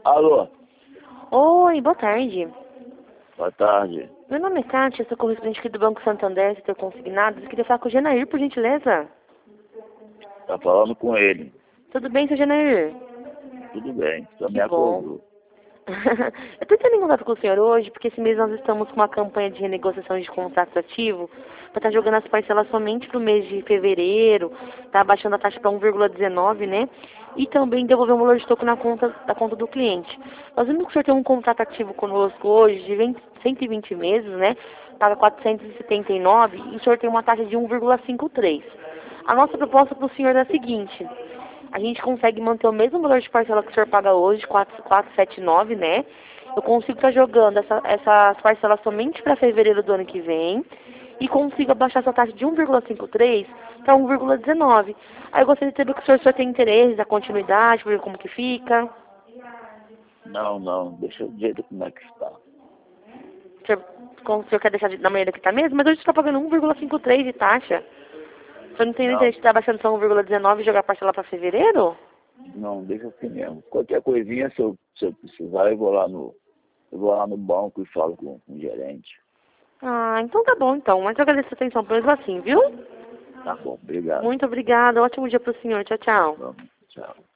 Alô, Oi, boa tarde. boa tarde. Meu nome é Kátia, sou correspondente aqui do Banco Santander, setor consignado. Eu queria falar com o Genair, por gentileza. Tá falando com ele. Tudo bem, seu Genair? Tudo bem, só me Que bom. acordou. Eu estou entrando em contato com o senhor hoje, porque esse mês nós estamos com uma campanha de renegociação de contrato ativo para estar jogando as parcelas somente para o mês de fevereiro, tá abaixando a taxa para 1,19, né? E também devolver um valor de toco da conta do cliente. Nós vimos que o senhor tem um contrato ativo conosco hoje de 120 meses, né? Paga 479 e o senhor tem uma taxa de 1,53. A nossa proposta para o senhor é a seguinte: a gente consegue manter o mesmo valor de parcela que o senhor paga hoje, 479, né? Eu consigo estar jogando essas parcelas somente para fevereiro do ano que vem e consigo abaixar essa taxa de 1,53 para 1,19. Aí eu gostaria de saber que o senhor tem interesse da continuidade, ver como que fica. Não, deixa eu ver como é que está. O senhor quer deixar da maneira que está mesmo? Mas hoje você está pagando 1,53 de taxa. O senhor não tem Não, interesse de estar abaixando só 1,19 e jogar a parcela para fevereiro? não, deixa assim mesmo. Qualquer coisinha, se eu precisar, eu vou lá no banco e falo com o gerente. Ah, então tá bom então. Mas eu agradeço a atenção, pelo menos assim, viu? Tá bom, obrigado. Muito obrigada. Ótimo dia pro senhor. Tchau, tchau. Vamos, tchau.